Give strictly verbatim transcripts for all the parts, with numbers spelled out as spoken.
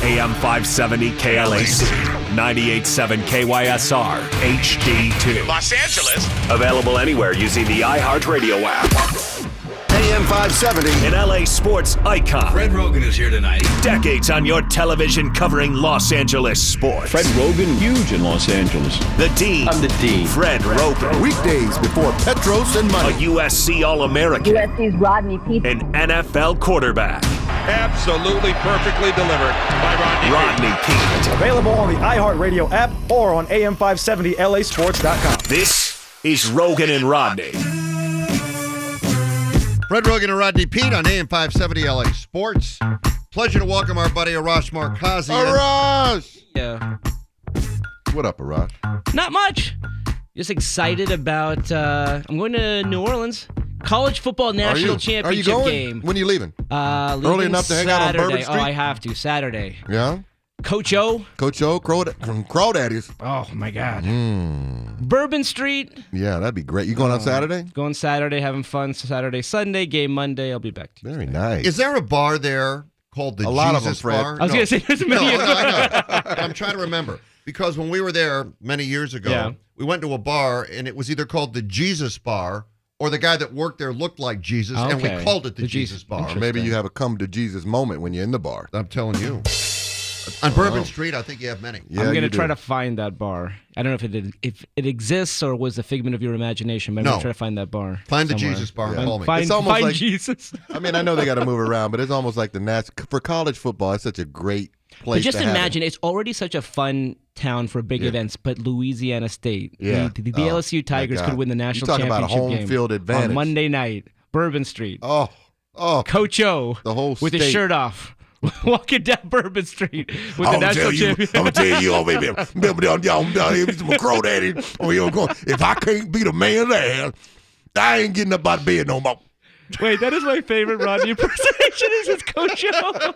A M five seventy K L A C, ninety-eight point seven K Y S R, H D two. Los Angeles. Available anywhere using the iHeartRadio app. A M five seventy. An L A sports icon. Fred Rogan is here tonight. Decades on your television covering Los Angeles sports. Fred Rogan, huge in Los Angeles. The Dean. I'm the Dean. Fred Rogan. Weekdays before Petros and A Money. U S C All-American. U S C's Rodney Peete. An N F L quarterback. Absolutely perfectly delivered by Rodney. Rodney Peete. Available on the iHeartRadio app or on A M five seventy L A sports dot com. This is Rogan and Rodney. Fred Rogan and Rodney Peete on A M five seventy L A Sports. Pleasure to welcome our buddy Arash Markazi. Arash! Yeah. What up, Arash? Not much. Just excited about, uh, I'm going to New Orleans. College football national championship Are you going? game. When are you leaving? Uh, Early leaving enough to hang out on Saturday. Bourbon Street? Oh, I have to. Saturday. Yeah? Coach O. Coach O, Crow, from Crawdaddies. Oh, my God. Mm. Bourbon Street. Yeah, that'd be great. You going on Saturday? Going Saturday, having fun. Saturday, Sunday, game Monday. I'll be back to you. Very nice. Is there a bar there called the A Jesus lot of them, Fred. Bar? I was No. going to say, there's a No, million. no, I know. I'm trying to remember. Because when we were there many years ago, Yeah. we went to a bar, and it was either called the Jesus Bar, or the guy that worked there looked like Jesus, and Okay. we called it the, The Jesus, Jesus- Bar. Or maybe you have a come to Jesus moment when you're in the bar. I'm telling you. On Bourbon Street, I think you have many. Yeah, I'm going you to try do. to find that bar. I don't know if it if it exists or was a figment of your imagination, but I'm No. going to try to find that bar. Find the somewhere. Jesus Bar and Yeah. call me. Find, It's almost find like- Jesus. I mean, I know they got to move around, but it's almost like the Nats. For college football, it's such a great place But just to have imagine, it. it's already such a fun town for big Yeah. events, but Louisiana State, Yeah. the, the, the Oh, L S U Tigers my God. could win the You national talk about a championship home game field advantage. on Monday night, Bourbon Street. Oh, oh. Coach O, The whole with his state. shirt off, walking down Bourbon Street with I'm the gonna national tell you, I'm champion. gonna tell you, oh baby, remember down down down here, some Crawdaddy. Oh, you know, if I can't be the man there, I ain't getting up out of bed no more. Wait, that is my favorite Rodney impersonation. Is his Coach O?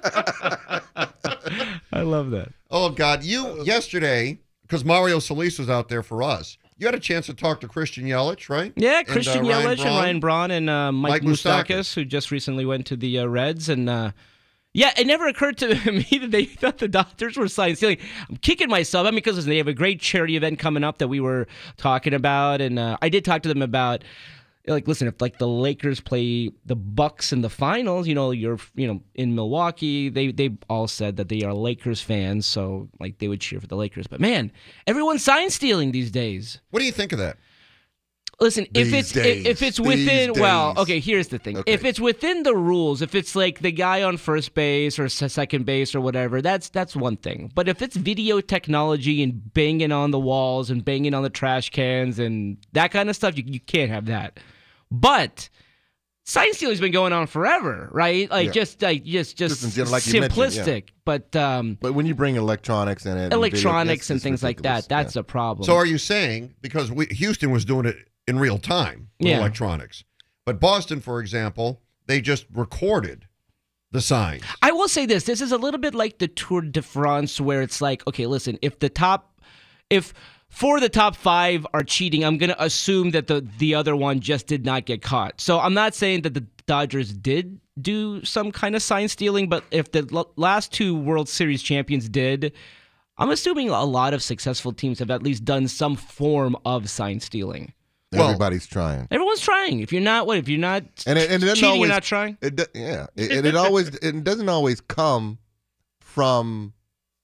I love that. Oh, God. You, yesterday, because Mario Solis was out there for us, you had a chance to talk to Christian Yelich, right? Yeah, And, Christian uh, Ryan Yelich Braun. and Ryan Braun and uh, Mike, Mike Moustakas, Moustakas. who just recently went to the uh, Reds. And uh, yeah, it never occurred to me that they thought the Dodgers were sign stealing. I'm kicking myself. I mean, because they have a great charity event coming up that we were talking about. And uh, I did talk to them about, like, listen, if like the Lakers play the Bucks in the finals, you know, you're, you know, in Milwaukee, they they all said that they are Lakers fans, so like they would cheer for the Lakers. But man, everyone's sign stealing these days. What do you think of that? Listen, if These it's days. if it's These within well, days. okay, here's the thing. Okay. If it's within the rules, if it's like the guy on first base or s- second base or whatever, that's that's one thing. But if it's video technology and banging on the walls and banging on the trash cans and that kind of stuff, you, you can't have that. But sign stealing's been going on forever, right? Like Yeah. just like just just, Just in general, like you mentioned, simplistic. yeah. But um, But when you bring electronics in it, and video, electronics it's- and it's things like ridiculous. that, that's Yeah. a problem. So are you saying, because we, Houston was doing it in real time with Yeah. electronics, but Boston, for example, they just recorded the signs. I will say this. This is a little bit like the Tour de France where it's like, okay, listen, if the top, if four of the top five are cheating, I'm going to assume that the, the other one just did not get caught. So I'm not saying that the Dodgers did do some kind of sign stealing, but if the l- last two World Series champions did, I'm assuming a lot of successful teams have at least done some form of sign stealing. Well- Everybody's trying. Everyone's trying. If you're not, what? If you're not And it, and it doesn't cheating, always, you're not trying? It, do- yeah, it, and it always it doesn't always come from,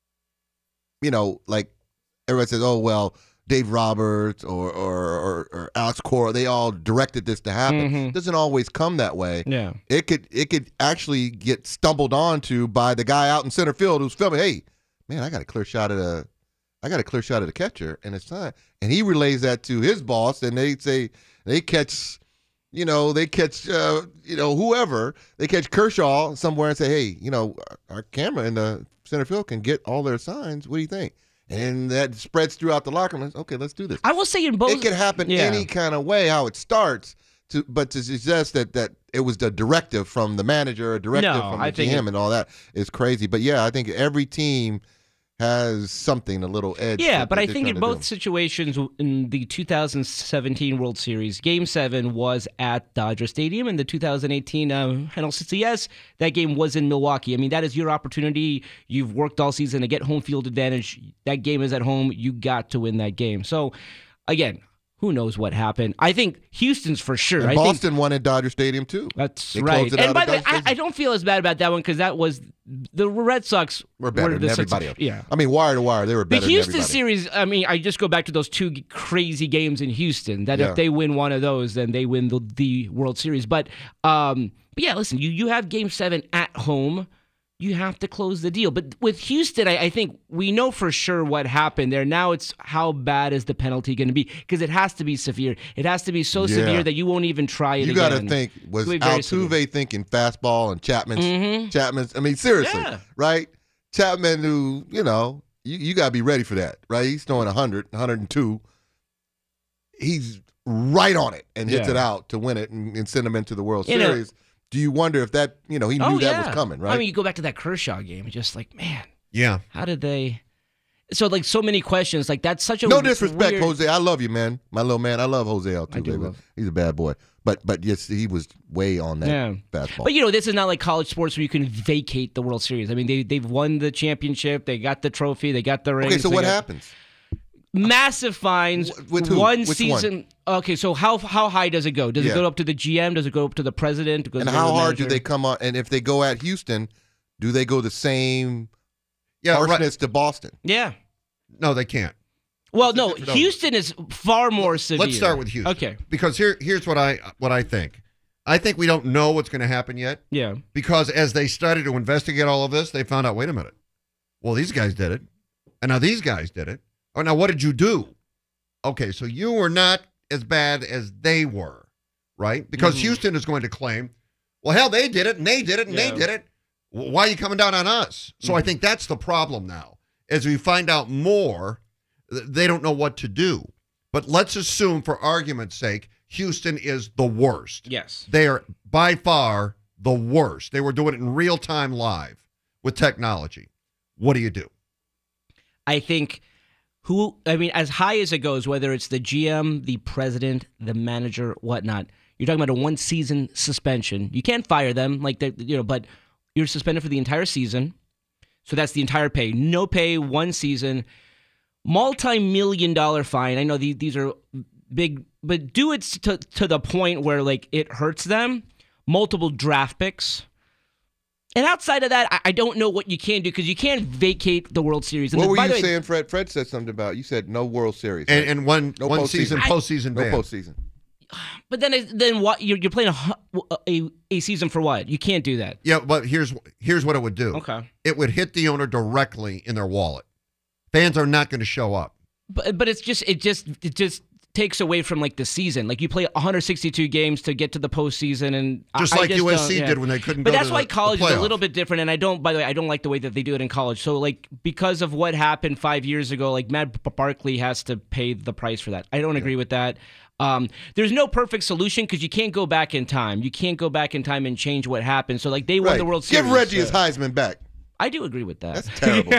you know, like everybody says, oh well, Dave Roberts or or, or, or Alex Cora, they all directed this to happen. Mhm. It doesn't always come that way. Yeah. It could it could actually get stumbled onto by the guy out in center field who's filming. Hey, man, I got a clear shot of the, I got a clear shot of the catcher, and it's not. And he relays that to his boss, and they say they catch. You know, they catch, uh, you know, whoever. They catch Kershaw somewhere and say, hey, you know, our camera in the center field can get all their signs. What do you think? And that spreads throughout the locker room. Okay, let's do this. I will say in both. It can happen Yeah. any kind of way how it starts, to, but to suggest that, that it was the directive from the manager, a directive No, from I the think G M it- and all that is crazy. But, yeah, I think every team has something, a little edge. Yeah, that but I they're think trying in to both do. situations in the two thousand seventeen World Series, Game seven was at Dodger Stadium. In the two thousand eighteen um, N L C C S, that game was in Milwaukee. I mean, that is your opportunity. You've worked all season to get home field advantage. That game is at home. You got to win that game. So, again, who knows what happened? I think Houston's for sure. And I Boston think won at Dodger Stadium, too. That's They right. closed it And out by at the way, Dodger I, Stadium. I don't feel as bad about that one because that was the Red Sox We're better were than the everybody else. Yeah. I mean, wire to wire, they were The better Houston than everybody. series, I mean, I just go back to those two crazy games in Houston. That Yeah. if they win one of those, then they win the, the World Series. But, um, but yeah, listen, you you have Game Seven at home. You have to close the deal. But with Houston, I, I think we know for sure what happened there. Now it's how bad is the penalty going to be? Because it has to be severe. It has to be so Yeah. severe that you won't even try it You again. got to think, was It'll be very severe. Altuve thinking fastball and Chapman's, Mhm. Chapman's, I mean, seriously, Yeah. right? Chapman, who, you know, you, you got to be ready for that, right? He's throwing one hundred, one hundred two. He's right on it and hits Yeah. it out to win it and, and send him into the World You know- Series. Do you wonder if that, you know, he knew Oh, that yeah. was coming, right? I mean, you go back to that Kershaw game. It's just like, man, Yeah. how did they? So like so many questions. Like that's such a no disrespect, weird... Jose. I love you, man. My little man. I love Jose Altuve. I do but love- He's a bad boy. But but yes, he was way on that Yeah. fastball. But you know, this is not like college sports where you can vacate the World Series. I mean, they they've won the championship, they got the trophy, they got the rings. okay, so they what got happens? Massive fines. Wh- with who? One Which season. Okay, so how how high does it go? Does Yeah. it go up to the G M? Does it go up to the president? Does And it go to how the hard do manager? they come on? And if they go at Houston, do they go the same Yeah, right. harshness to Boston? Yeah. No, they can't. Well, no, different- Houston is far more severe. Let's start with Houston. Okay. Because here, here's what I what I think. I think we don't know what's going to happen yet. Yeah. Because as they started to investigate all of this, they found out, wait a minute. Well, these guys did it. And now these guys did it. Oh, now what did you do? Okay, so you were not as bad as they were, right? Because Mhm. Houston is going to claim, well, hell, they did it, and they did it, and Yeah. they did it. W- Why are you coming down on us? So I think that's the problem now. As we find out more, th- they don't know what to do. But let's assume, for argument's sake, Houston is the worst. Yes. They are by far the worst. They were doing it in real time live with technology. What do you do? I think who, I mean, as high as it goes, whether it's the G M, the president, the manager, whatnot, you're talking about a one season suspension. You can't fire them, like, they, you know, but you're suspended for the entire season. So that's the entire pay. No pay, one season, multi million dollar fine. I know these, these are big, but do it to, to the point where, like, it hurts them. Multiple draft picks. And outside of that, I, I don't know what you can do because you can't vacate the World Series. And What then, were by you the way, saying, Fred? Fred said something about, you said no World Series. And, right? and one No one postseason. season I- postseason no ban. postseason. But then, then what? You're, you're playing a, hu- a a season for what? You can't do that. Yeah, but here's here's what it would do. Okay. It would hit the owner directly in their wallet. Fans are not going to show up. But but it's just it just it just takes away from like the season. Like you play one hundred sixty-two games to get to the postseason, and Just I, I like just U S C don't- yeah. did when they couldn't But go that's to why the- the college is a playoff. little bit different. And I don't. By the way, I don't like the way that they do it in college. So like because of what happened five years ago, like Matt B- Barkley has to pay the price for that. I don't agree with that. Um, there's no perfect solution because you can't go back in time. You can't go back in time and change what happened. So like they won Right. the World Series. Give Reggie his Yeah. Heisman back. I do agree with that. That's terrible.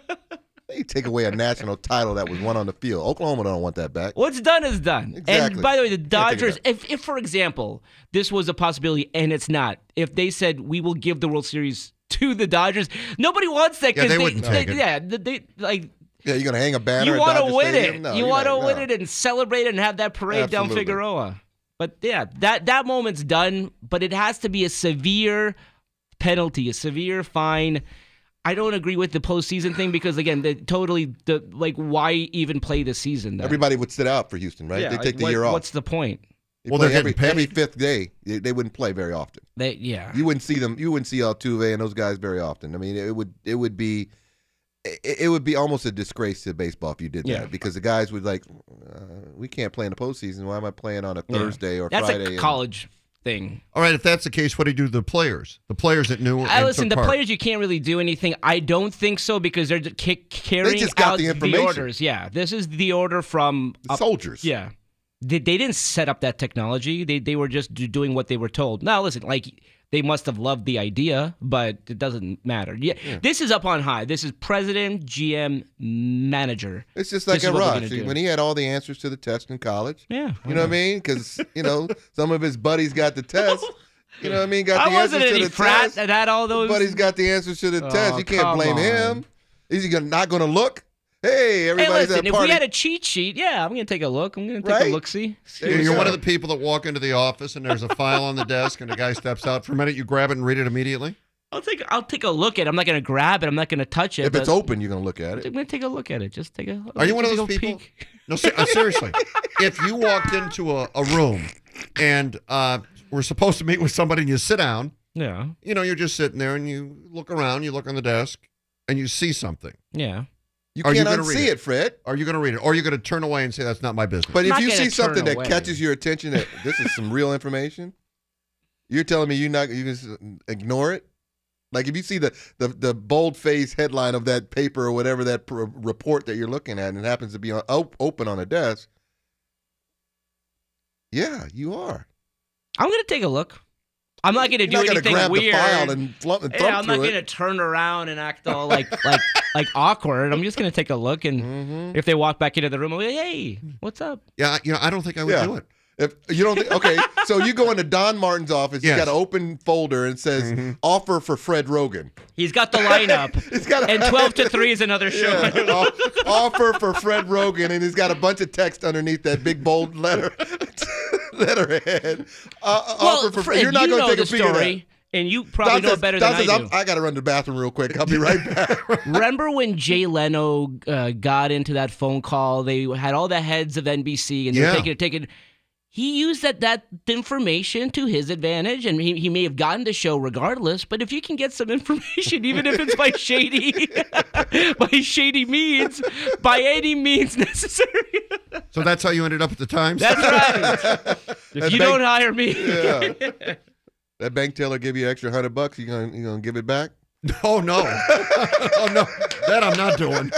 They take away a national title that was won on the field. Oklahoma don't want that back. What's done is done. Exactly. And by the way, the take it Dodgers, back. if, if, for example, this was a possibility and it's not, if they said we will give the World Series to the Dodgers, nobody wants that Yeah, because they wouldn't take it. Yeah, they, they- like Yeah, you're gonna hang a banner. you at want to Dodger win Stadium? it. No, you you're want to not- win no. it and celebrate it and have that parade down Absolutely. Figueroa. But yeah, that that moment's done. But it has to be a severe penalty, a severe fine. I don't agree with the postseason thing because again, the totally the like why even play the season? Then? Everybody would sit out for Houston, right? Yeah, they like, take the what- year off. What's the point? They Well, play they're every, getting paid. every fifth day. They, they wouldn't play very often. They yeah. You wouldn't see them. You wouldn't see Altuve and those guys very often. I mean, it would it would be it, it would be almost a disgrace to baseball if you did Yeah. that because the guys would like, uh, we can't play in the postseason. Why am I playing on a Yeah. Thursday or That's Friday? a and- college thing. All right, if that's the case, what do you do to the players? The players that knew I and listen. took The part. players, you can't really do anything. I don't think so because they're ca- carrying just got out the information. orders. Yeah, this is the order from The up- soldiers. Yeah, they, they didn't set up that technology. They they were just do, doing what they were told. Now, listen, like they must have loved the idea, but it doesn't matter. Yeah, yeah. This is up on high. This is president, G M, manager. It's just like This a is what we're Rush gonna do. when he had all the answers to the test in college. Yeah, You know what I mean? Because, you know, some of his buddies got the test. You know what I mean? Got I the wasn't answers any to the frat test. that had all those. Buddy's got the answers to the Oh, test. You can't come blame on. him. Is he gonna, not going to look? Hey, Hey, everybody's listen, at if party. we had a cheat sheet, yeah, I'm going to take a look. I'm going to take Right? a look-see. There You're you one go. of the people that walk into the office and there's a file on the desk and the guy steps out for a minute. You grab it and read it immediately. I'll take I'll take a look at it. I'm not going to grab it. I'm not going to touch it. If it's but open, you're going to look at I'm it. going to take a look at it. Just take a Are you one of take those a people? peek. No, se- uh, seriously. If you walked into a, a room and uh, we're supposed to meet with somebody and you sit down, Yeah, you know, you're just sitting there and you look around, you look on the desk, and you see something. yeah. You Are you can't gonna read unsee it? it, Fred. Are you going to read it? Or are you going to turn away and say, that's not my business? But if not you gonna see something turn that away. catches your attention, that this is some real information, you're telling me you're not you just ignore it? Like if you see the the, the bold face headline of that paper or whatever that pr- report that you're looking at, and it happens to be on, op- open on a desk, yeah, you are. I'm going to take a look. I'm not going to do You're not anything grab weird. the file and, flump, and Yeah, thump I'm not through going to it. turn around and act all like like like awkward. I'm just going to take a look, and Mhm. if they walk back into the room, I'll be like, hey, what's up? Yeah, you know, I don't think I would Yeah. do it. If you don't think, okay, so you go into Don Martin's office, Yes. he's got an open folder and says Mm-hmm. offer for Fred Rogan. He's got the lineup, He's got a, and twelve to three is another show. Yeah, off- offer for Fred Rogan, and he's got a bunch of text underneath that big bold letter letterhead. Uh, Well, offer for Fred, you're not you going know to take the a peek at that. story, and you probably Don know says- it better Don than says, I I'm- do. I got to run to the bathroom real quick. I'll be right back. Remember when Jay Leno uh, got into that phone call? They had all the heads of N B C, and they Yeah. were taking taking. He used that that information to his advantage, and he, he may have gotten the show regardless. But if you can get some information, even if it's by shady, by shady means, by any means necessary, So that's how you ended up at the Times? that's right. If That you bank- don't hire me, Yeah. That bank teller give you extra hundred bucks. You gonna you gonna give it back? Oh, no. Oh, no. That I'm not doing.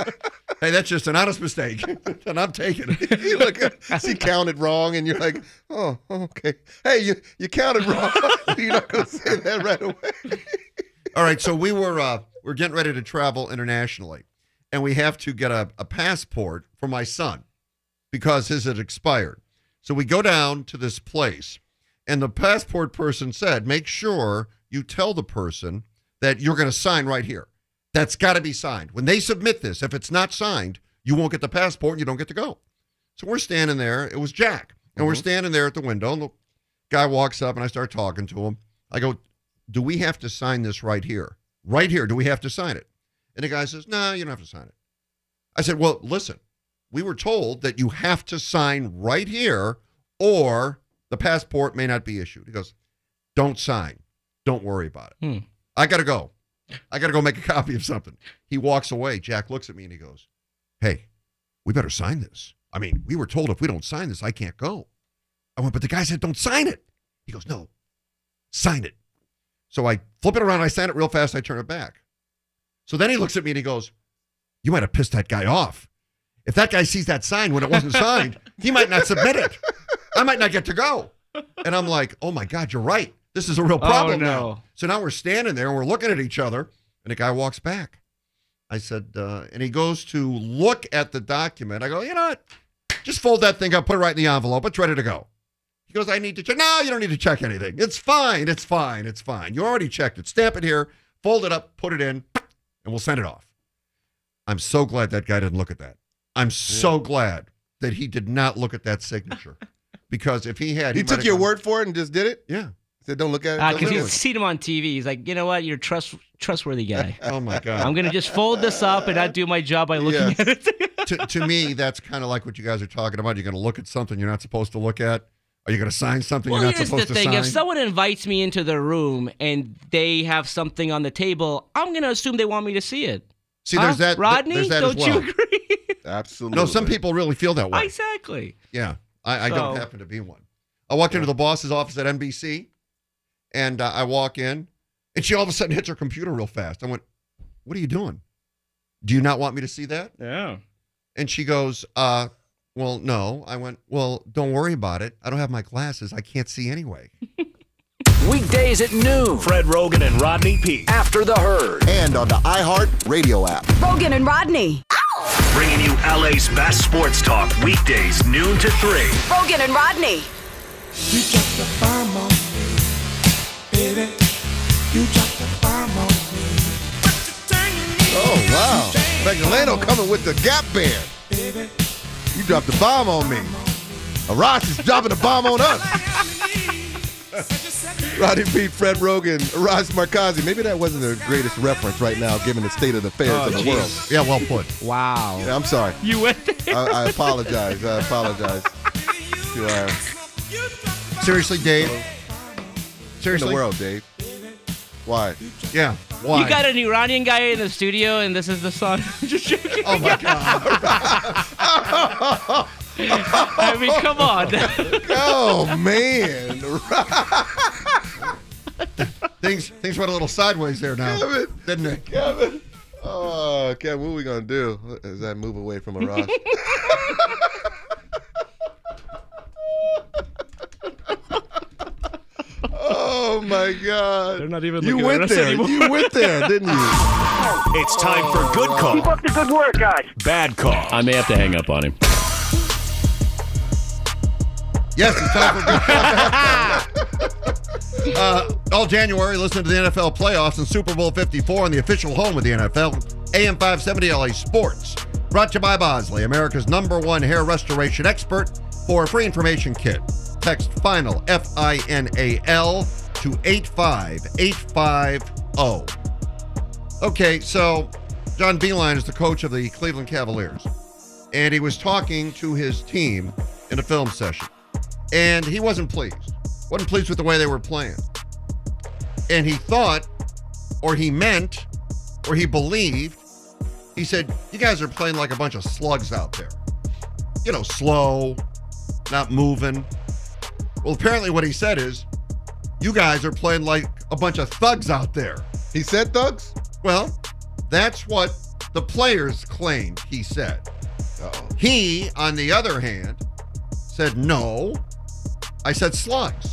Hey, that's just an honest mistake. And I'm taking it. You look at, she counted wrong, and you're like, oh, okay. Hey, you you counted wrong. You're not gonna say that right away. All right, so we were uh, we're getting ready to travel internationally, and we have to get a, a passport for my son because his had expired. So we go down to this place, and the passport person said, make sure you tell the person that you're going to sign right here. That's got to be signed. When they submit this, if it's not signed, you won't get the passport and you don't get to go. So we're standing there. It was Jack. And we're standing there at the window, and the guy walks up, and I start talking to him. I go, do we have to sign this right here? Right here, do we have to sign it? And the guy says, no, you don't have to sign it. I said, well, listen, we were told that you have to sign right here or the passport may not be issued. He goes, don't sign. Don't worry about it. Hmm. I got to go. I got to go make a copy of something. He walks away. Jack looks at me and he goes, hey, we better sign this. I mean, we were told if we don't sign this, I can't go. I went, but the guy said, don't sign it. He goes, no, sign it. So I flip it around. I sign it real fast. I turn it back. So then he looks at me and he goes, you might have pissed that guy off. If that guy sees that sign when it wasn't signed, he might not submit it. I might not get to go. And I'm like, oh my God, you're right. This is a real problem Oh, no. now. So now we're standing there and we're looking at each other, and the guy walks back. I said, uh, and he goes to look at the document. I go, you know what? Just fold that thing up, put it right in the envelope. It's ready to go. He goes, I need to check. No, you don't need to check anything. It's fine. It's fine. It's fine. You already checked it. Stamp it here, fold it up, put it in, and we'll send it off. I'm so glad that guy didn't look at that. I'm so glad that he did not look at that signature. Because if he had, He might took have your gone- word for it and just did it. Yeah. Said, don't look at it. Because Don't look he's at it. seen him on T V. He's like, you know what? You're a trust trustworthy guy. Oh my God. I'm gonna just fold this up and not do my job by looking Yes. at it. to, to me, that's kind of like what you guys are talking about. You're going to look at something you're not supposed to look at. Are you going to sign something Well, you're not here's the supposed to thing: sign? if someone invites me into their room and they have something on the table, I'm gonna assume they want me to see it. See, Huh? there's that. Rodney, there's that don't as well. you agree? Absolutely. No, some people really feel that way. Exactly. Yeah, I, I don't So- happen to be one. I walked into the boss's office at N B C, and uh, I walk in, and she all of a sudden hits her computer real fast. I went, "What are you doing? Do you not want me to see that?" Yeah. And she goes, uh, well, no. I went, well, don't worry about it. I don't have my glasses. I can't see anyway. Weekdays at noon. Fred Rogan and Rodney Peete. After the Herd. And on the iHeart Radio app. Rogan and Rodney. Bringing you L A's best sports talk weekdays noon to three. Rogan and Rodney. You dropped the bomb on me, baby. You dropped the bomb on me. Oh, wow. Magdaleno coming with the Gap Band. Baby. You dropped the bomb on me. Uh, Ross is dropping the bomb on us. Rodney Peete, Fred Rogan, Ross Markazi. Maybe that wasn't the greatest reference right now, given the state of the affairs Oh, of the geez. world. Yeah, well put. Wow. Yeah, I'm sorry. You went there. I, I apologize. I apologize to our Seriously, Dave? in Seriously? the world, Dave. Why? Yeah. Why? You got an Iranian guy in the studio, and this is the song. Just joking. Oh, my God. I mean, come on. Oh, man. things things went a little sideways there now, Kevin. didn't it? Kevin. Oh, Kevin, what are we going to do? Is that move away from a Ross? Oh, my God. They're not even You looking at went us there. anymore. You went there, didn't you? It's time for good call. Keep up the good work, guys. Bad call. I may have to hang up on him. Yes, it's time for good uh, all January, listen to the N F L playoffs and Super Bowl fifty-four on the official home of the N F L, A M five seventy L A Sports. Brought to you by Bosley, America's number one hair restoration expert. For a free information kit, text FINAL, F I N A L, to eight five eight five zero. Okay, so John Beilein is the coach of the Cleveland Cavaliers, and he was talking to his team in a film session, and he wasn't pleased. Wasn't pleased with the way they were playing. And he thought, or he meant, or he believed, he said, you guys are playing like a bunch of slugs out there. You know, slow, not moving. Well, apparently what he said is, you guys are playing like a bunch of thugs out there. He said thugs? Well, that's what the players claimed he said. Uh-oh. He, on the other hand, said, no, I said slugs.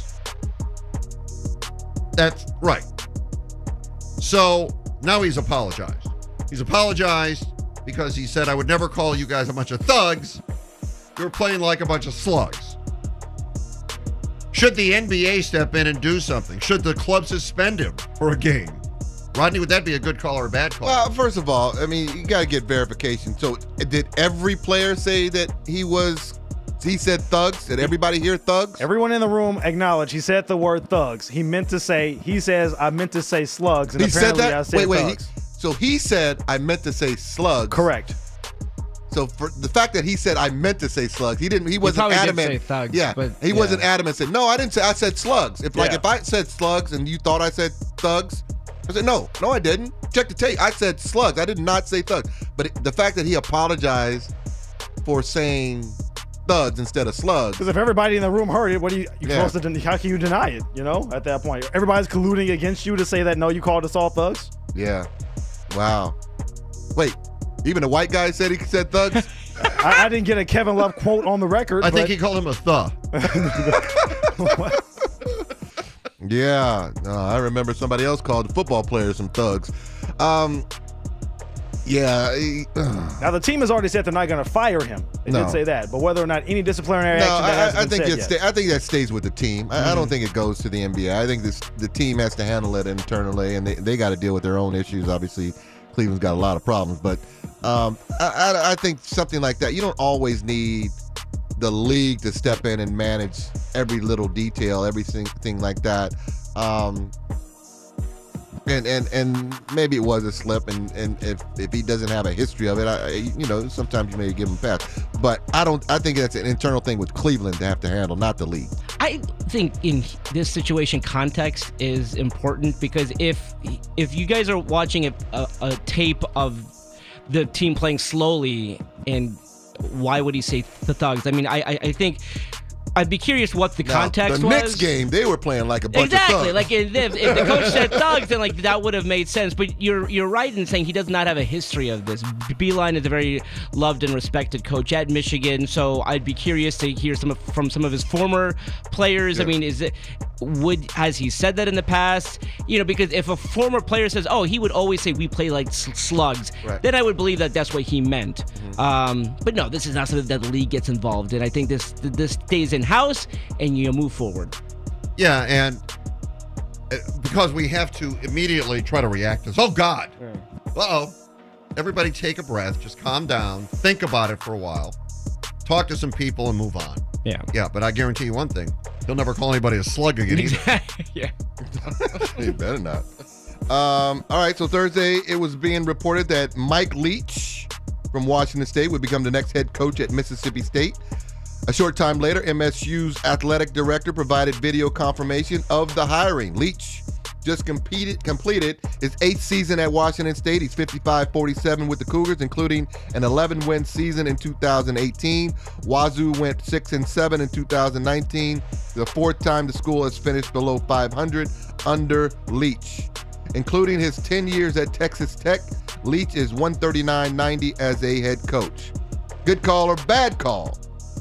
That's right. So now he's apologized. He's apologized because he said, I would never call you guys a bunch of thugs. You're playing like a bunch of slugs. Should the N B A step in and do something? Should the club suspend him for a game? Rodney, would that be a good call or a bad call? Well, first of all, I mean, you got to get verification. So did every player say that he was, he said thugs? Did everybody hear thugs? Everyone in the room acknowledged he said the word thugs. He meant to say, he says, I meant to say slugs. And He said apparently that? I said wait, wait. He, thugs. so he said, I meant to say slugs. Correct. So for the fact that he said I meant to say slugs, he didn't. He wasn't probably did adamant. say thugs, yeah, but- he yeah. wasn't adamant. Said no, I didn't say. I said slugs. If like Yeah. if I said slugs and you thought I said thugs, I said no, no, I didn't. Check the tape. I said slugs. I did not say thugs. But it, the fact that he apologized for saying thugs instead of slugs. Because if everybody in the room heard it, what do you, you Yeah. supposed to, den- how can you deny it, you know, at that point? Everybody's colluding against you to say that, no, you called us all thugs? Yeah. Wow. Wait. Even the white guy said he said thugs. I, I didn't get a Kevin Love quote on the record. I but think he called him a thuh. Yeah, no, I remember somebody else called the football players some thugs. Um, yeah. he- Now, the team has already said they're not going to fire him. They No. did say that. But whether or not any disciplinary No, action that I, hasn't I been think said it yet. sta- I think that stays with the team. I, I don't think it goes to the N B A. I think this the team has to handle it internally, and they, they got to deal with their own issues. Obviously, Cleveland's got a lot of problems, but um, I, I, I think something like that. You don't always need the league to step in and manage every little detail, everything thing like that. Um, and and and maybe it was a slip, and and if if he doesn't have a history of it, I, you know, sometimes you may give him a pass. But I don't. I think that's an internal thing with Cleveland to have to handle, not the league. I think in this situation, context is important because if if you guys are watching a, a, a tape of the team playing slowly, and why would he say the thugs? I mean, I I, I think I'd be curious what the Now, context the was. Knicks game, they were playing like a bunch exactly. of thugs. Like if, if the coach said thugs, then like that would have made sense. But you're you're right in saying he does not have a history of this. Beilein is a very loved and respected coach at Michigan, so I'd be curious to hear some of, from some of his former players. Yeah. I mean, is it would has he said that in the past? You know, because if a former player says, "Oh, he would always say we play like slugs," Right. then I would believe that that's what he meant. Mm-hmm. Um, but no, this is not something that the league gets involved in. I think this this stays in house and you move forward. Yeah, and uh, because we have to immediately try to react to this. Oh, God. Uh-oh. Everybody take a breath. Just calm down. Think about it for a while. Talk to some people and move on. Yeah. Yeah, but I guarantee you one thing. He'll never call anybody a slug again either. yeah. He better not. Um, all right, so Thursday it was being reported that Mike Leach from Washington State would become the next head coach at Mississippi State. A short time later, M S U's athletic director provided video confirmation of the hiring. Leach just competed, completed his eighth season at Washington State. He's fifty-five forty-seven with the Cougars, including an eleven-win season in two thousand eighteen. Wazoo went six and seven in two thousand nineteen, the fourth time the school has finished below five hundred under Leach. Including his ten years at Texas Tech, Leach is one thirty-nine ninety as a head coach. Good call or bad call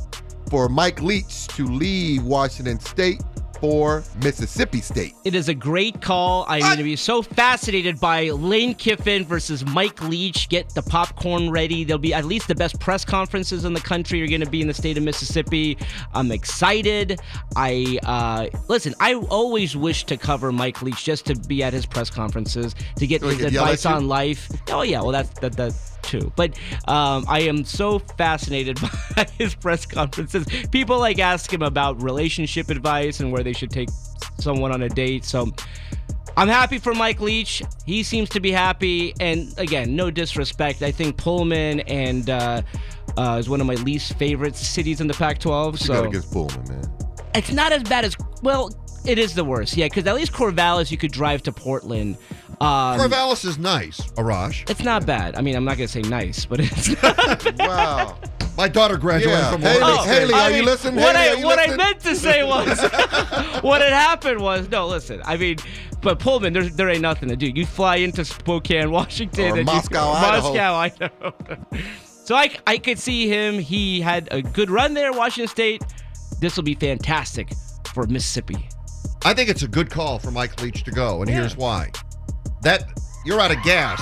for Mike Leach to leave Washington State for Mississippi State? It is a great call. I'm going to be so fascinated by Lane Kiffin versus Mike Leach. Get the popcorn ready. There'll be at least the best press conferences in the country are going to be in the state of Mississippi. I'm excited. I uh, listen, I always wish to cover Mike Leach just to be at his press conferences, to get So he his could yell advice at you? on life. Oh, yeah. Well, that's that, that too. But um, I am so fascinated by his press conferences. People like ask him about relationship advice and where they should take someone on a date. So I'm happy for Mike Leach. He seems to be happy. And again, no disrespect. I think Pullman and uh, uh, is one of my least favorite cities in the Pac twelve. You So got against Pullman, man. it's not as bad as, well, it is the worst. Yeah, because at least Corvallis, you could drive to Portland. Um, Corvallis is nice, Arash. It's not bad. I mean, I'm not going to say nice, but it's not Wow. My daughter graduated Yeah. from Haley, Oregon State. Haley, I are mean, you listening? What, Haley, I, are you what I listening? meant to say was, what had happened was, no, listen, I mean, but Pullman, there, there ain't nothing to do. You fly into Spokane, Washington. Or and Moscow, you, Idaho. Moscow, Idaho. So I, I could see him. He had a good run there, Washington State. This will be fantastic for Mississippi. I think it's a good call for Mike Leach to go, and Yeah. here's why. That you're out of gas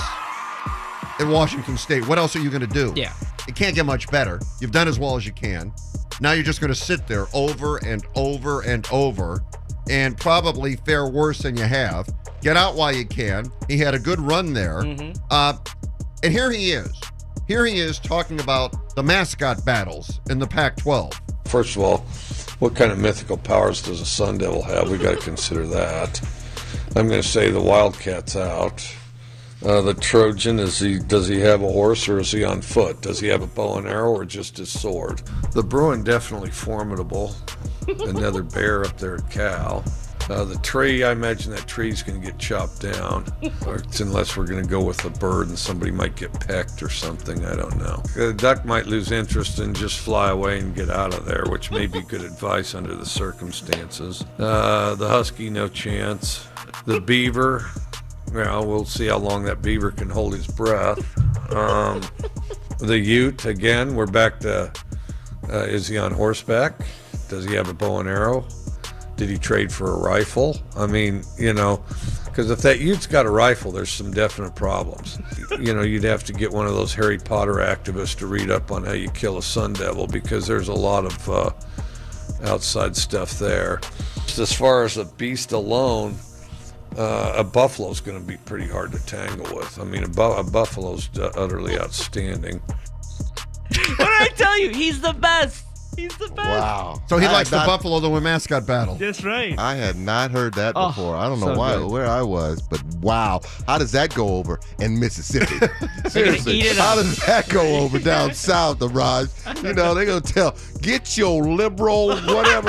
in Washington State. What else are you going to do? Yeah. It can't get much better. You've done as well as you can. Now you're just going to sit there over and over and over and probably fare worse than you have. Get out while you can. He had a good run there. Mhm. Uh, and here he is. Here he is talking about the mascot battles in the Pac twelve. First of all, what kind of mythical powers does a Sun Devil have? We got to consider that. I'm going to say the Wildcat's out. Uh, the Trojan, is he? Does he have a horse or is he on foot? Does he have a bow and arrow or just his sword? The Bruin, definitely formidable. Another bear up there at Cal. Uh, the tree, I imagine that tree's going to get chopped down, or it's unless we're going to go with a bird and somebody might get pecked or something. I don't know. The duck might lose interest and just fly away and get out of there, which may be good advice under the circumstances. Uh, the husky, no chance. The beaver, well, we'll see how long that beaver can hold his breath. Um, the ute, again, we're back to, uh, is he on horseback? Does he have a bow and arrow? Did he trade for a rifle? I mean, you know, because if that Ute's got a rifle, there's some definite problems. You know, you'd have to get one of those Harry Potter activists to read up on how you kill a Sun Devil, because there's a lot of uh, outside stuff there. As far as a beast alone, uh, a buffalo's going to be pretty hard to tangle with. I mean, a, bu- a buffalo's utterly outstanding. What did I tell you? He's the best. He's the best. Wow. So he I likes had the not- Buffalo to win mascot battle. That's right. I had not heard that Oh, before. I don't know so why good. where I was, but wow. How does that go over in Mississippi? Seriously. eat it How up. does that go over down south of Raj? You know, they're going to tell, get your liberal whatever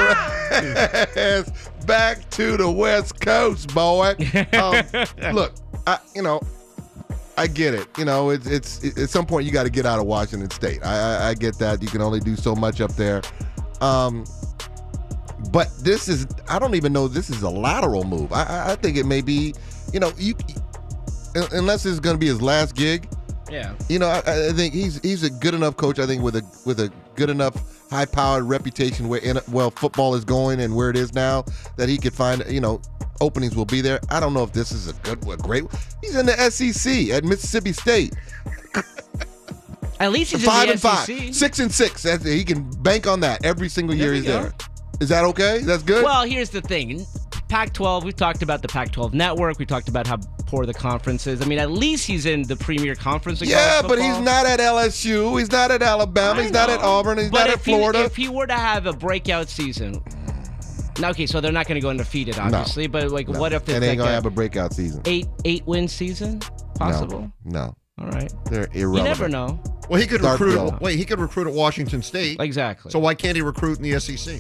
ass back to the West Coast, boy. Um, look, I, you know, I get it. You know, it's it's it, at some point you got to get out of Washington State. I, I I get that. You can only do so much up there. Um, But this is, I don't even know this is a lateral move. I, I, I think it may be, you know, you unless it's going to be his last gig. Yeah. You know, I, I think he's he's a good enough coach. I think with a with a good enough high-powered reputation where in, well football is going and where it is now, that he could find, you know, openings will be there. I don't know if this is a good, a great. He's in the S E C at Mississippi State. At least he's five in the and S E C. five, six and six. That's, he can bank on that every single year There he's we go. there. Is that okay? That's good. Well, here's the thing. Pac twelve, we've talked about the Pac twelve network. We talked about how poor the conference is. I mean, at least he's in the premier conference. Of yeah, college but football. he's not at L S U. He's not at Alabama. I He's not know. at Auburn. He's But not if at Florida. He, if he were to have a breakout season, now, okay, so they're not going to go undefeated, obviously. But like, No. what if they it's ain't like gonna a have a breakout season? eight eight win season possible? No. All right. They're You irrelevant. never know. Well, he could Start recruit. Bill. Wait, he could recruit at Washington State. Exactly. So why can't he recruit in the S E C?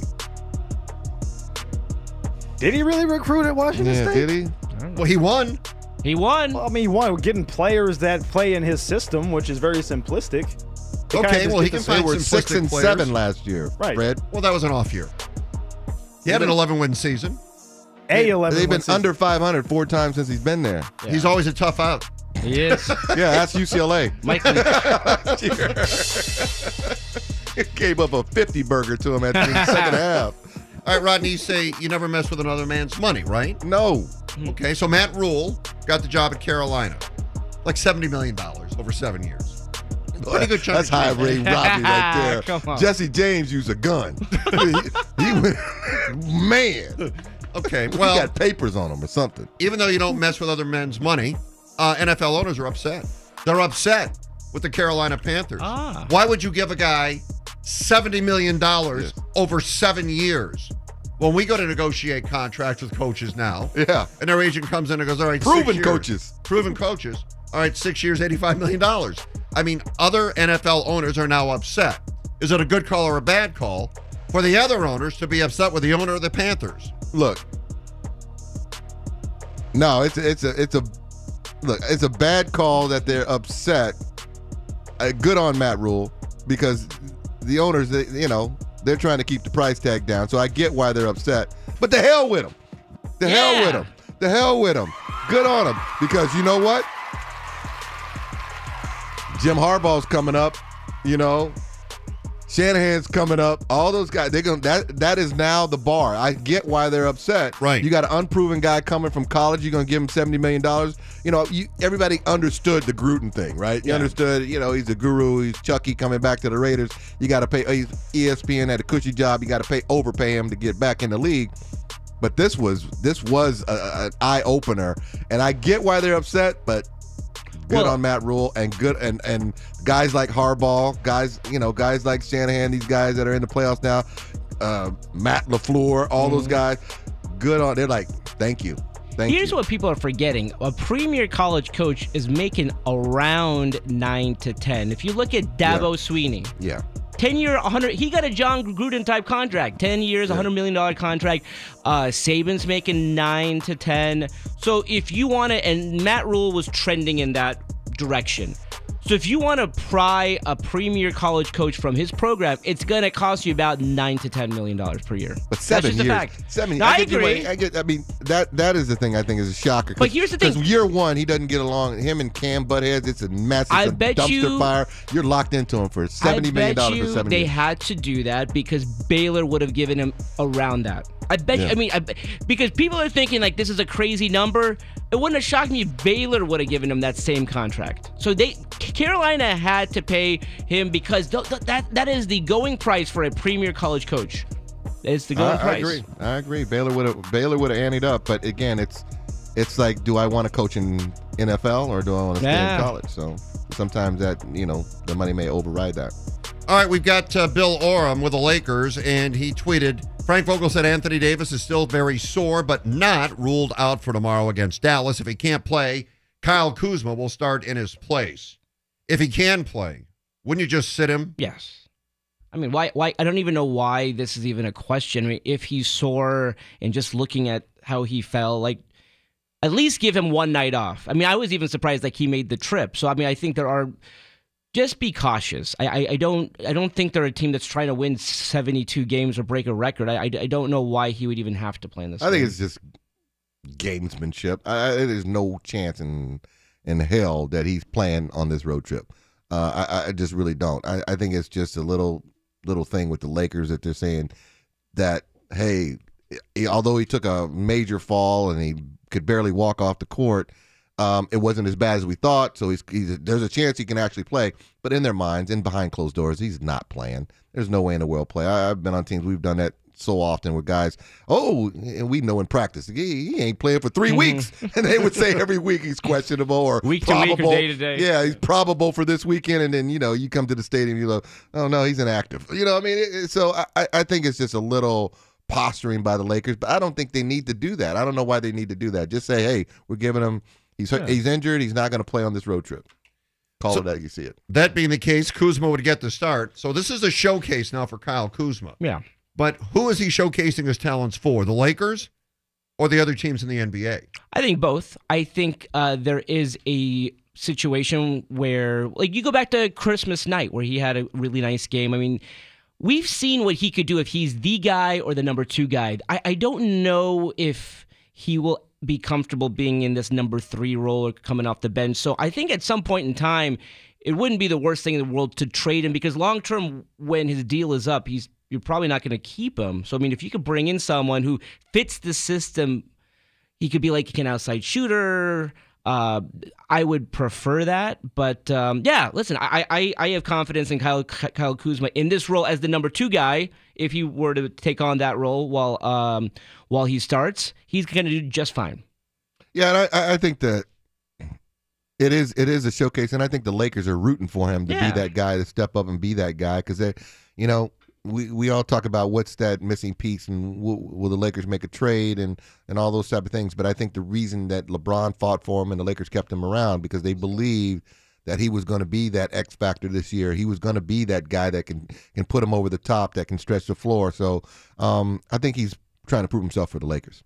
Did he really recruit at Washington Yeah, State? did he? Well, he won. He won. Well, I mean, he won getting players that play in his system, which is very simplistic. They kinda Okay, just well, he get can the- They find were simplistic six and players. seven last year. Right. Fred. Well, that was an off year. He had an eleven-win season. A eleven. They've been win season. under five hundred four times since he's been there. He's always a tough out. He is. Yeah, that's U C L A. Mike, Gave up a fifty burger to him at the second half. All right, Rodney, you say you never mess with another man's money, right? No. Okay, so Matt Rule got the job at Carolina. Like seventy million dollars over seven years. Pretty good chunk That's of high change. rate Robbie right there. Come on. Jesse James used a gun. he, he went, man. Okay, He well, got papers on him or something. even though you don't mess with other men's money, uh, N F L owners are upset. They're upset with the Carolina Panthers. Ah. Why would you give a guy seventy million dollars Yes. over seven years? When we go to negotiate contracts with coaches now, Yeah. and their agent comes in and goes, all right, Proven six years. coaches. Proven coaches. All right, six years, eighty-five million dollars. I mean, other N F L owners are now upset. Is it a good call or a bad call for the other owners to be upset with the owner of the Panthers? Look. No, it's a, it's a it's a look. It's a bad call that they're upset. Uh, good on Matt Rule because the owners, they, you know, they're trying to keep the price tag down. So I get why they're upset. But the hell with them. The hell Yeah. with them. The hell with them. Good on them because you know what? Jim Harbaugh's coming up. You know, Shanahan's coming up. All those guys, they're gonna that that is now the bar. I get why they're upset. Right. You got an unproven guy coming from college. You're gonna give him seventy million dollars. You know, you everybody understood the Gruden thing, right? You Yeah. understood. You know, he's a guru. He's Chucky coming back to the Raiders. You got to pay. He's E S P N had a cushy job. You got to pay overpay him to get back in the league. But this was this was a, a, an eye opener, and I get why they're upset. But good Well- on Matt Rule and good and and guys like Harbaugh, guys you know guys like Shanahan, these guys that are in the playoffs now, uh, Matt LaFleur, all those guys, good on. They're like, thank you, thank Here's you. what people are forgetting. A premier college coach is making around nine to ten. If you look at Dabo Yeah. Sweeney, Yeah, ten year, one hundred. He got a John Gruden type contract. ten years, one hundred million dollar contract. Uh, Saban's making nine to ten. So if you want to, and Matt Rule was trending in that direction. So if you want to pry a premier college coach from his program, it's going to cost you about nine to ten million dollars per year. but seven That's just years, a fact. seven. No, I, I get you agree. what- I get. I mean, that that is the thing I think is a shocker. But here's the thing. Because year one, he doesn't get along. Him and Cam butt heads. It's a massive I a bet dumpster you- fire. You're locked into him for seventy I million bet dollars you for seven they years. had to do that because Baylor would have given him around that. I bet. Yeah. You, I mean, I, bet- because people are thinking like this is a crazy number. It wouldn't have shocked me if Baylor would have given him that same contract. So they, Carolina had to pay him because th- th- that that is the going price for a premier college coach. It's the going I, I price. agree. I agree. Baylor would have Baylor would have anteed up, but again, it's it's like, do I want to coach in N F L or do I want to stay Yeah. in college? So sometimes that you know the money may override that. All right, we've got uh, Bill Oram with the Lakers, and he tweeted, Frank Vogel said Anthony Davis is still very sore, but not ruled out for tomorrow against Dallas. If he can't play, Kyle Kuzma will start in his place. If he can play, wouldn't you just sit him? Yes. I mean, why? Why? I don't even know why this is even a question. I mean, if he's sore and just looking at how he fell, like, at least give him one night off. I mean, I was even surprised like he made the trip. So I mean, I think there are just be cautious. I, I, I don't I don't think they're a team that's trying to win seventy-two games or break a record. I, I, I don't know why he would even have to play in this I think game. it's just gamesmanship. I, I, there's no chance in in hell that he's playing on this road trip. Uh, I, I just really don't. I, I think it's just a little little thing with the Lakers that they're saying that, hey, he, although he took a major fall and he could barely walk off the court, um, it wasn't as bad as we thought. So he's, he's there's a chance he can actually play. But in their minds, and behind closed doors, he's not playing. There's no way in the world play. I, I've been on teams, we've done that so often with guys, oh, and we know in practice, he, he ain't playing for three mm-hmm. weeks. And they would say every week he's questionable or week probable. to week or day to day. Yeah, he's probable for this weekend. And then, you know, you come to the stadium, you go, oh, no, he's inactive. You know what I mean? It, it, so I, I think it's just a little posturing by the Lakers, but I don't think they need to do that. I don't know why they need to do that. Just say, hey, we're giving him, he's, yeah. he's injured, he's not going to play on this road trip. Call so, it that, you see it. That being the case, Kuzma would get the start. So this is a showcase now for Kyle Kuzma. Yeah. But who is he showcasing his talents for? The Lakers or the other teams in the N B A? I think both. I think uh, there is a situation where, like, you go back to Christmas night where he had a really nice game. I mean, we've seen what he could do if he's the guy or the number two guy. I, I don't know if he will be comfortable being in this number three role or coming off the bench. So I think at some point in time, it wouldn't be the worst thing in the world to trade him because long term, when his deal is up, he's you're probably not going to keep him. So, I mean, if you could bring in someone who fits the system, he could be like an outside shooter. Uh, I would prefer that. But, um, yeah, listen, I, I I have confidence in Kyle, Kyle Kuzma in this role as the number two guy. If he were to take on that role while um, while he starts, he's going to do just fine. Yeah, and I, I think that it is it is a showcase, and I think the Lakers are rooting for him to yeah. be that guy, to step up and be that guy because they, you know, We we all talk about what's that missing piece and will, will the Lakers make a trade and, and all those type of things. But I think the reason that LeBron fought for him and the Lakers kept him around because they believed that he was going to be that X factor this year. He was going to be that guy that can can put him over the top, that can stretch the floor. So um, I think he's trying to prove himself for the Lakers.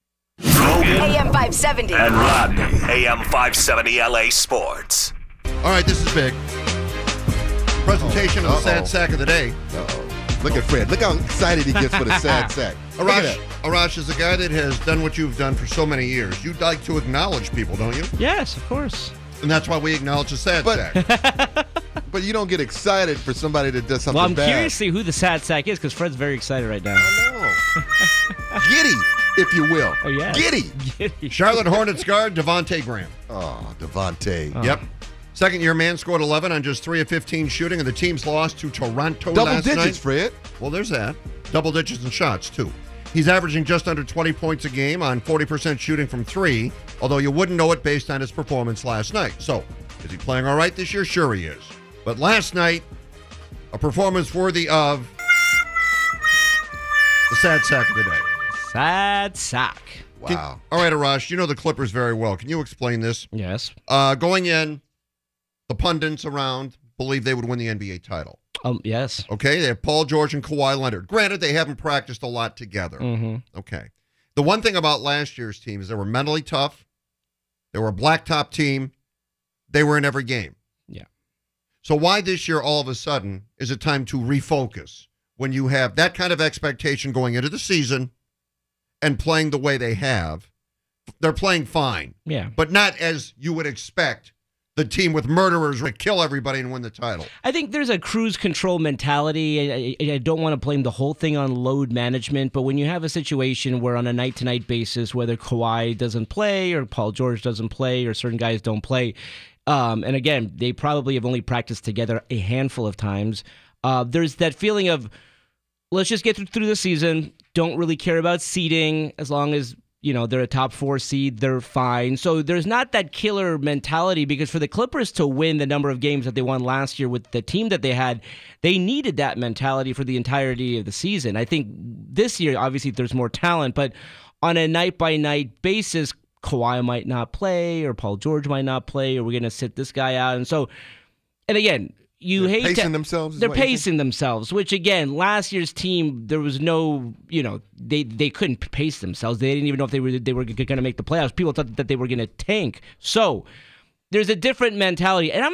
A M five seventy. And Rodney, A M five seventy L A Sports. All right, this is big. Presentation Uh-oh. of the sad sack of the day. Uh-oh. Look at Fred. Look how excited he gets for the sad sack. Arash, Arash is a guy that has done what you've done for so many years. You'd like to acknowledge people, don't you? Yes, of course. And that's why we acknowledge the sad but, sack. But you don't get excited for somebody that does something bad. Well, I'm bad. curious to see who the sad sack is because Fred's very excited right now. I know. Giddy, if you will. Oh, yeah. Giddy. Giddy. Charlotte Hornets guard Devontae Graham. Oh, Devontae. Oh. Yep. Second-year man scored eleven on just three of fifteen shooting, and the team's lost to Toronto Double last digits, night. Fred. Well, there's that. Double digits in shots, too. He's averaging just under twenty points a game on forty percent shooting from three, although you wouldn't know it based on his performance last night. So, is he playing all right this year? Sure he is. But last night, a performance worthy of the sad sack of the day. Sad sack. Wow. Can, all right, Arash, you know the Clippers very well. Can you explain this? Yes. Uh, going in, the pundits around believe they would win the N B A title. Um. Yes. Okay, they have Paul George and Kawhi Leonard. Granted, they haven't practiced a lot together. Mm-hmm. Okay. The one thing about last year's team is they were mentally tough. They were a blacktop team. They were in every game. Yeah. So why this year, all of a sudden, is it time to refocus when you have that kind of expectation going into the season and playing the way they have? They're playing fine. Yeah. But not as you would expect the team with murderers would kill everybody and win the title. I think there's a cruise control mentality. I, I, I don't want to blame the whole thing on load management, but when you have a situation where on a night-to-night basis, whether Kawhi doesn't play or Paul George doesn't play or certain guys don't play, um, and again, they probably have only practiced together a handful of times, uh, there's that feeling of, let's just get through, through the season, don't really care about seeding as long as you know, they're a top four seed, they're fine. So there's not that killer mentality because for the Clippers to win the number of games that they won last year with the team that they had, they needed that mentality for the entirety of the season. I think this year, obviously, there's more talent, but on a night-by-night basis, Kawhi might not play or Paul George might not play or we're going to sit this guy out. And so, and again, you they're hate pacing to, themselves. They're pacing themselves, which again, last year's team, there was no, you know, they they couldn't pace themselves. They didn't even know if they were they were going to make the playoffs. People thought that they were going to tank. So there's a different mentality, and I'm not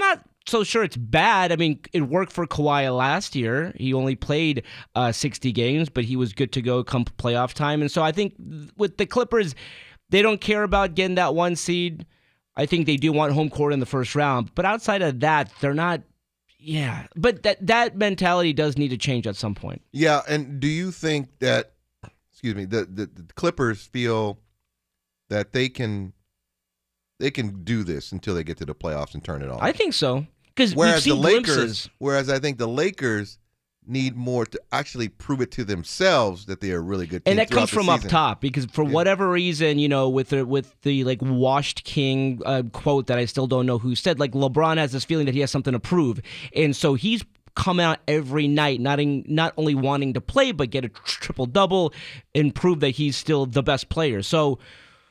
so sure it's bad. I mean, it worked for Kawhi last year. He only played uh, sixty games, but he was good to go come playoff time. And so I think with the Clippers, they don't care about getting that one seed. I think they do want home court in the first round. But outside of that, they're not. Yeah. But that, that mentality does need to change at some point. Yeah. And do you think that, excuse me, the, the, the Clippers feel that they can they can do this until they get to the playoffs and turn it on? I think so. Because whereas we've seen the Lakers, glimpses. whereas I think the Lakers need more to actually prove it to themselves that they are a really good team. And that comes throughout from the up season. top because for Yeah. whatever reason, you know, with the with the like washed king uh, quote that I still don't know who said, like LeBron has this feeling that he has something to prove, and so he's come out every night, not in, not only wanting to play but get a triple double and prove that he's still the best player. So.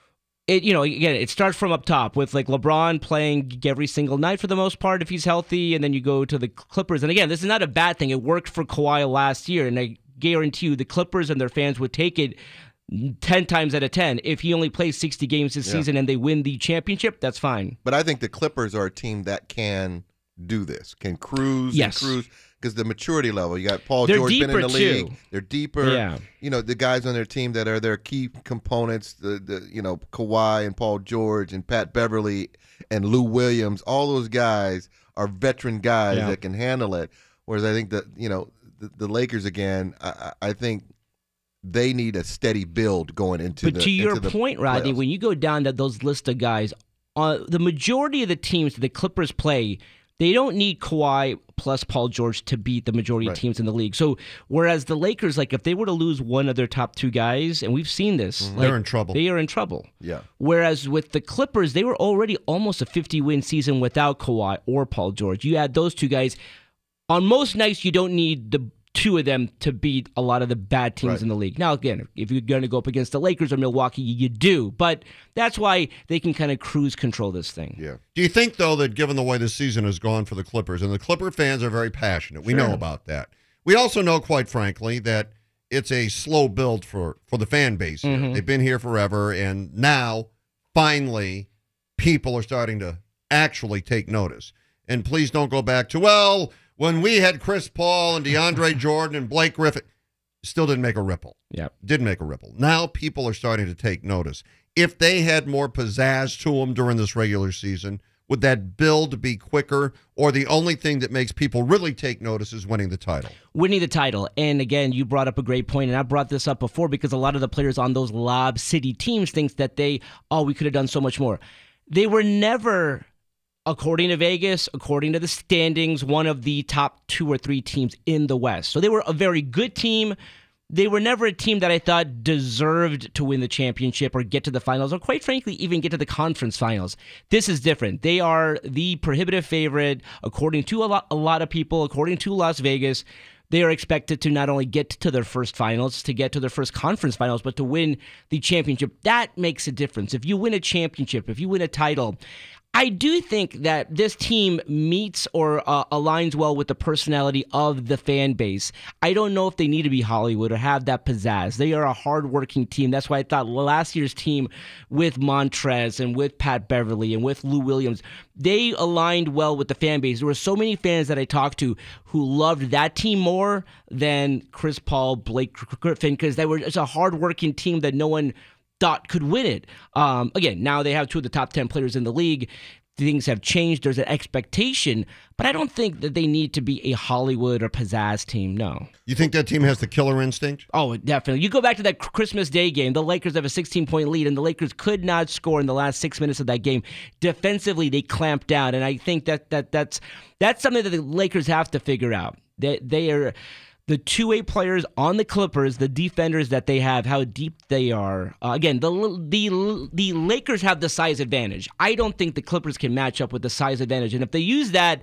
It, you know, again, it starts from up top with like LeBron playing every single night for the most part if he's healthy, and then you go to the Clippers. And again, this is not a bad thing. It worked for Kawhi last year, and I guarantee you the Clippers and their fans would take it ten times out of ten. If he only plays sixty games this Yeah. season and they win the championship, that's fine. But I think the Clippers are a team that can do this, can cruise Yes. and cruise. Because the maturity level, you got Paul They're George been in deeper, the league. too. They're deeper. Yeah. You know, the guys on their team that are their key components, the, the you know, Kawhi and Paul George and Pat Beverly and Lou Williams, all those guys are veteran guys Yeah. that can handle it. Whereas I think that, you know, the, the Lakers, again, I, I think they need a steady build going into But the to your into the point, Rodney, playoffs. when you go down to those list of guys, uh, the majority of the teams that the Clippers play, they don't need Kawhi plus Paul George to beat the majority Right. of teams in the league. So whereas the Lakers, like if they were to lose one of their top two guys, and we've seen this, Mm-hmm. like, They're in trouble. They are in trouble. Yeah. Whereas with the Clippers, they were already almost a fifty-win season without Kawhi or Paul George. You add those two guys. On most nights, you don't need the two of them to beat a lot of the bad teams Right. in the league. Now, again, if you're going to go up against the Lakers or Milwaukee, you, you do. But that's why they can kind of cruise control this thing. Yeah. Do you think, though, that given the way the season has gone for the Clippers, and the Clipper fans are very passionate, we know about that. We also know, quite frankly, that it's a slow build for, for the fan base here. Mhm. They've been here forever, and now, finally, people are starting to actually take notice. And please don't go back to, well, when we had Chris Paul and DeAndre Jordan and Blake Griffin, still didn't make a ripple. Yeah. Didn't make a ripple. Now people are starting to take notice. If they had more pizzazz to them during this regular season, would that build be quicker? Or the only thing that makes people really take notice is winning the title? Winning the title. And again, you brought up a great point, and I brought this up before because a lot of the players on those Lob City teams think that they, oh, we could have done so much more. They were never, according to Vegas, according to the standings, one of the top two or three teams in the West. So they were a very good team. They were never a team that I thought deserved to win the championship or get to the finals or, quite frankly, even get to the conference finals. This is different. They are the prohibitive favorite, according to a lot, a lot of people, according to Las Vegas. They are expected to not only get to their first finals, to get to their first conference finals, but to win the championship. That makes a difference. If you win a championship, if you win a title, I do think that this team meets or uh, aligns well with the personality of the fan base. I don't know if they need to be Hollywood or have that pizzazz. They are a hardworking team. That's why I thought last year's team with Montrez and with Pat Beverly and with Lou Williams, they aligned well with the fan base. There were so many fans that I talked to who loved that team more than Chris Paul, Blake Griffin, because they were just a hardworking team that no one thought could win it. Um, again, now they have two of the top ten players in the league. Things have changed. There's an expectation, but I don't think that they need to be a Hollywood or pizzazz team. No. You think that team has the killer instinct? Oh, definitely. You go back to that Christmas Day game. The Lakers have a sixteen-point lead, and the Lakers could not score in the last six minutes of that game. Defensively, they clamped down, and I think that that that's that's something that the Lakers have to figure out. They they are. The two-way players on the Clippers, the defenders that they have, how deep they are. Uh, again, the the the Lakers have the size advantage. I don't think the Clippers can match up with the size advantage. And if they use that,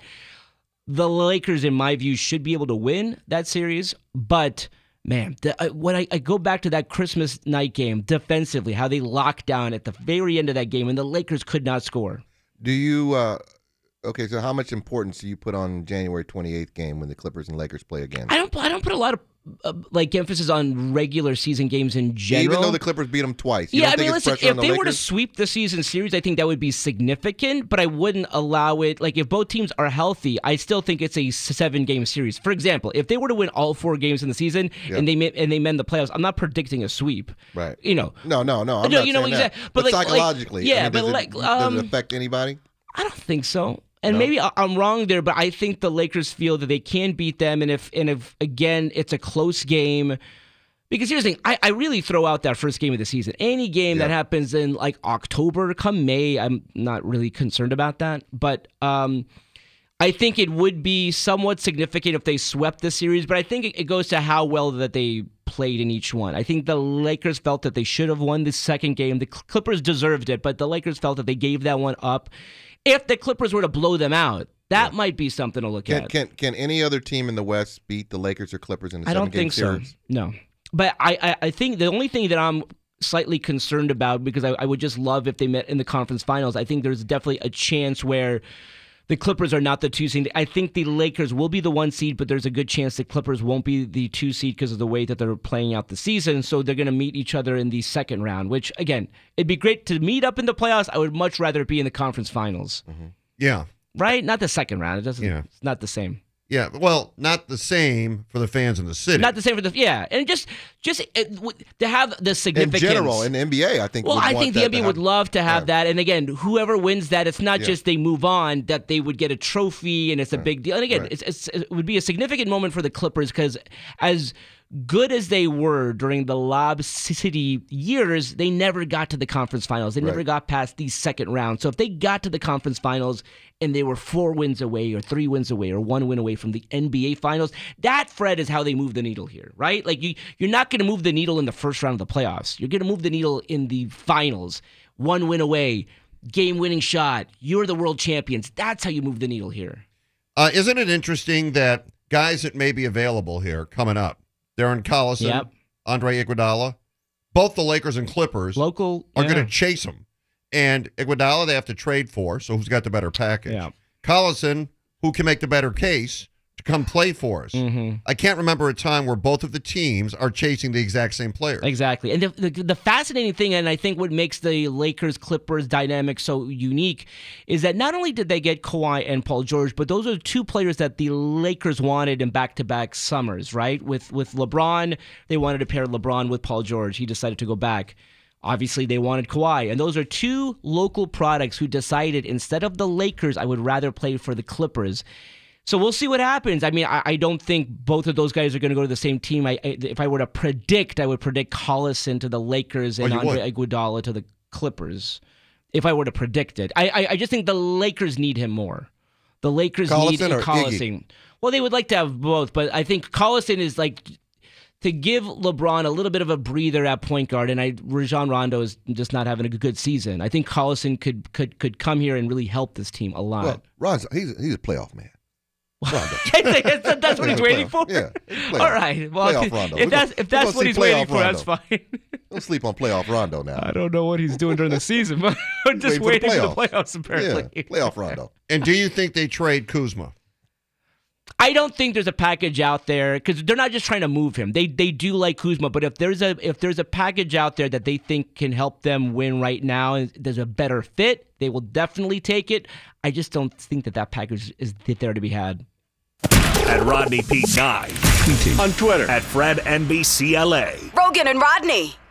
the Lakers, in my view, should be able to win that series. But, man, the, uh, when I, I go back to that Christmas night game, defensively, how they locked down at the very end of that game, and the Lakers could not score. Do you uh, okay, so how much importance do you put on January twenty-eighth game when the Clippers and Lakers play again? I don't. I don't put a lot of uh, like emphasis on regular season games in general. Even though the Clippers beat them twice. You Yeah, don't I mean, think it's listen. pressure on If the they were to Lakers? sweep the season series, I think that would be significant. But I wouldn't allow it. Like if both teams are healthy, I still think it's a seven-game series. For example, if they were to win all four games in the season Yeah. and they ma- and they mend the playoffs, I'm not predicting a sweep. Right. You know. No, no, no. I'm No, not you know saying exactly. that. But, like, like- psychologically, yeah, I mean, but does, like, it, does um, it affect anybody? I don't think so. And No? maybe I- I'm wrong there, but I think the Lakers feel that they can beat them, and if and if again it's a close game. Because here's the thing, I, I really throw out that first game of the season. Any game Yeah. that happens in like October, come May, I'm not really concerned about that. But um, I think it would be somewhat significant if they swept the series. But I think it, it goes to how well that they played in each one. I think the Lakers felt that they should have won the second game. The Clippers deserved it, but the Lakers felt that they gave that one up. If the Clippers were to blow them out, that yeah. might be something to look can, at. Can can any other team in the West beat the Lakers or Clippers in the I don't seven-game think series? so. No. But I, I, I think the only thing that I'm slightly concerned about, because I, I would just love if they met in the conference finals, I think there's definitely a chance where the Clippers are not the two seed. I think the Lakers will be the one seed, but there's a good chance the Clippers won't be the two seed because of the way that they're playing out the season. So they're going to meet each other in the second round, which, again, it'd be great to meet up in the playoffs. I would much rather it be in the conference finals. Mm-hmm. Yeah. Right? Not the second round. It doesn't. Yeah. It's not the same. Yeah, well, not the same for the fans in the city. Not the same for the yeah, and just just it, w- to have the significance in general in the N B A. I think. Well, would I want think the that N B A to would have- love to have yeah. that, and again, whoever wins that, it's not Yeah. just they move on; that they would get a trophy, and it's a Right. big deal. And again, Right. it's, it's, it would be a significant moment for the Clippers because as good as they were during the Lob City years, they never got to the conference finals. They never Right. got past the second round. So if they got to the conference finals and they were four wins away or three wins away or one win away from the N B A finals, that, Fred, is how they move the needle here, right? Like you, you're not going to move the needle in the first round of the playoffs. You're going to move the needle in the finals. One win away, game-winning shot. You're the world champions. That's how you move the needle here. Uh, isn't it interesting that guys that may be available here coming up, Darren Collison, Yep. Andre Iguodala, both the Lakers and Clippers Local are yeah. going to chase him. And Iguodala, they have to trade for, so who's got the better package? Yeah. Collison, who can make the better case to come play for us? Mm-hmm. I can't remember a time where both of the teams are chasing the exact same player. Exactly. And the, the, the fascinating thing, and I think what makes the Lakers-Clippers dynamic so unique, is that not only did they get Kawhi and Paul George, but those are two players that the Lakers wanted in back-to-back summers, right? With, with LeBron, they wanted to pair LeBron with Paul George. He decided to go back. Obviously, they wanted Kawhi. And those are two local products who decided instead of the Lakers, I would rather play for the Clippers. So we'll see what happens. I mean, I, I don't think both of those guys are going to go to the same team. I, I, if I were to predict, I would predict Collison to the Lakers and Oh, you Andre Iguodala to the Clippers. If I were to predict it, I, I, I just think the Lakers need him more. The Lakers need Collison or Collison. Iggy? Well, they would like to have both, but I think Collison is like to give LeBron a little bit of a breather at point guard, and I Rajon Rondo is just not having a good season. I think Collison could could could come here and really help this team a lot. Well, Ron's he's he's a playoff man. Rondo. That's what he's waiting for. Yeah. Playoff, All right. Well, playoff Rondo. if We're that's gonna- if that's we're what gonna he's see waiting playoff for, that's Rondo. fine. Don't sleep on playoff Rondo now. I don't know what he's doing during the season, but we're just Waiting waiting for for the the playoffs. Apparently, Yeah, playoff Rondo. And do you think they trade Kuzma? I don't think there's a package out there because they're not just trying to move him. They they do like Kuzma, but if there's a if there's a package out there that they think can help them win right now, and there's a better fit, they will definitely take it. I just don't think that that package is there to be had. At Rodney Pete nine. On Twitter. At Fred N B C L A. Rogan and Rodney.